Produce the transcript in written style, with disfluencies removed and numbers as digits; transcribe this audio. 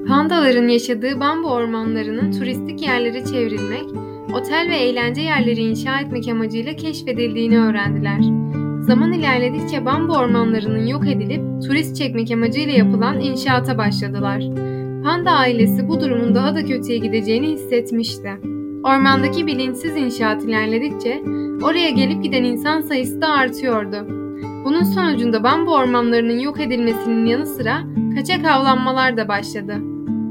Pandaların yaşadığı bambu ormanlarının turistik yerlere çevrilmek, otel ve eğlence yerleri inşa etmek amacıyla keşfedildiğini öğrendiler. Zaman ilerledikçe bambu ormanlarının yok edilip turist çekmek amacıyla yapılan inşaata başladılar. Panda ailesi bu durumun daha da kötüye gideceğini hissetmişti. Ormandaki bilinçsiz inşaat ilerledikçe oraya gelip giden insan sayısı da artıyordu. Bunun sonucunda bambu ormanlarının yok edilmesinin yanı sıra kaçak avlanmalar da başladı.